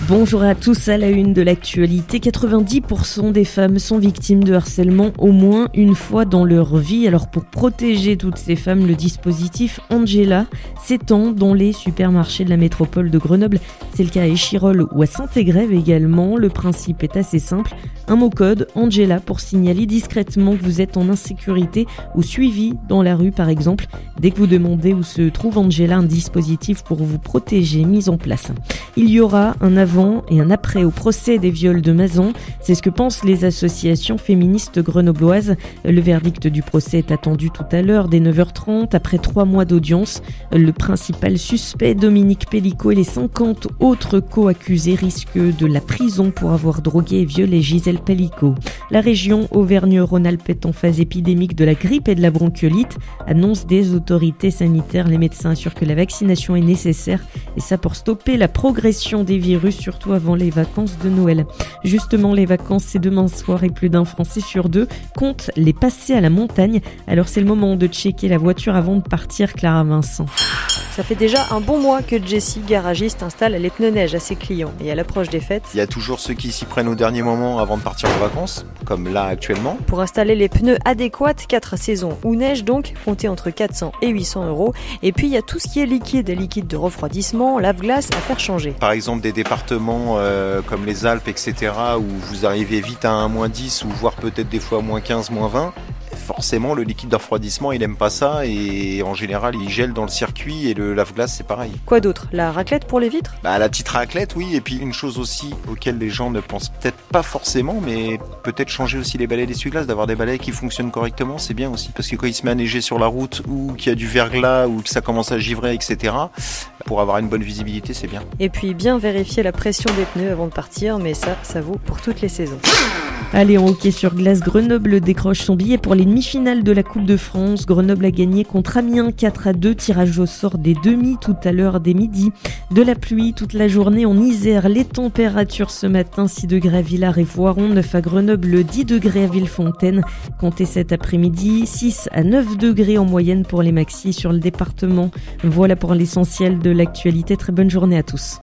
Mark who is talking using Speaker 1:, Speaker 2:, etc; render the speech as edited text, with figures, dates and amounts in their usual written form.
Speaker 1: Bonjour à tous, à la une de l'actualité, 90% des femmes sont victimes de harcèlement au moins une fois dans leur vie. Alors pour protéger toutes ces femmes, le dispositif Angela s'étend dans les supermarchés de la métropole de Grenoble. C'est le cas à Échirolles ou à Saint-Égrève également. Le principe est assez simple, un mot-code Angela pour signaler discrètement que vous êtes en insécurité ou suivi dans la rue par exemple. Dès que vous demandez où se trouve Angela, un dispositif pour vous protéger mis en place. Il y aura un avant et un après au procès des viols de Mazan. C'est ce que pensent les associations féministes grenobloises. Le verdict du procès est attendu tout à l'heure dès 9h30 après 3 mois d'audience. Le principal suspect, Dominique Pellicot, et les 50 autres co-accusés risquent de la prison pour avoir drogué et violé Gisèle Pellicot. La région Auvergne-Rhône-Alpes est en phase épidémique de la grippe et de la bronchiolite, annonce des autorités sanitaires. Les médecins assurent que la vaccination est nécessaire et ça pour stopper la progression des virus, surtout avant les vacances de Noël. Justement, les vacances, c'est demain soir et plus d'un Français sur 2 compte les passer à la montagne. Alors c'est le moment de checker la voiture avant de partir, Clara Vincent.
Speaker 2: Ça fait déjà un bon mois que Jessie, garagiste, installe les pneus neige à ses clients. Et à l'approche des fêtes,
Speaker 3: il y a toujours ceux qui s'y prennent au dernier moment avant de partir en vacances, comme là actuellement.
Speaker 2: Pour installer les pneus adéquats, 4 saisons ou neige donc, comptez entre 400 et 800 €. Et puis il y a tout ce qui est liquide de refroidissement, lave-glace à faire changer.
Speaker 3: Par exemple des départements comme les Alpes, etc., où vous arrivez vite à un -10 ou voire peut-être des fois -15, -20. Forcément, le liquide de refroidissement, il aime pas ça et en général, il gèle dans le circuit et le lave-glace, c'est pareil.
Speaker 2: Quoi d'autre? La raclette pour les vitres?
Speaker 3: La petite raclette, oui. Et puis une chose aussi auquel les gens ne pensent peut-être pas forcément, mais peut-être changer aussi les balais d'essuie-glace, d'avoir des balais qui fonctionnent correctement, c'est bien aussi. Parce que quand il se met à neiger sur la route ou qu'il y a du verglas ou que ça commence à givrer, etc., pour avoir une bonne visibilité, c'est bien.
Speaker 2: Et puis bien vérifier la pression des pneus avant de partir, mais ça vaut pour toutes les saisons.
Speaker 1: Allez, en hockey sur glace, Grenoble décroche son billet pour les demi-finales de la Coupe de France. Grenoble a gagné contre Amiens 4-2, tirage au sort des demi tout à l'heure dès midi. De la pluie toute la journée en Isère, les températures ce matin, 6 degrés à Villars et Voiron, 9 à Grenoble, 10 degrés à Villefontaine. Comptez cet après-midi, 6 à 9 degrés en moyenne pour les maxis sur le département. Voilà pour l'essentiel de l'actualité, très bonne journée à tous.